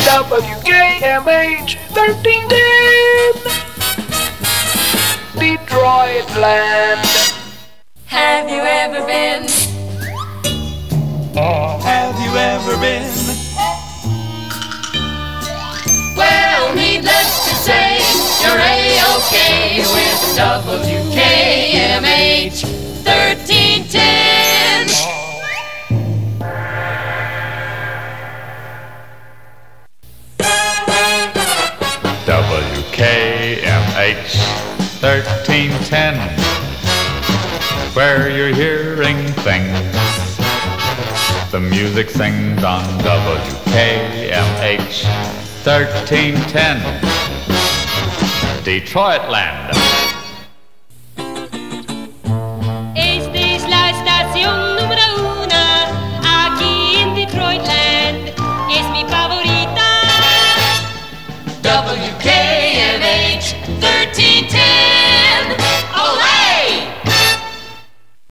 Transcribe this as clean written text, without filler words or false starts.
WKMH 1310 Detroit land. Have you ever been? Have you ever been? Well, needless to say, you're A-OK with WKMH 1310. WKMH 1310, where you're hearing things. The music sings on WKMH 1310 Detroit land. Esta es la estación número una aquí en Detroitland. Es mi favorita. WKMH 1310.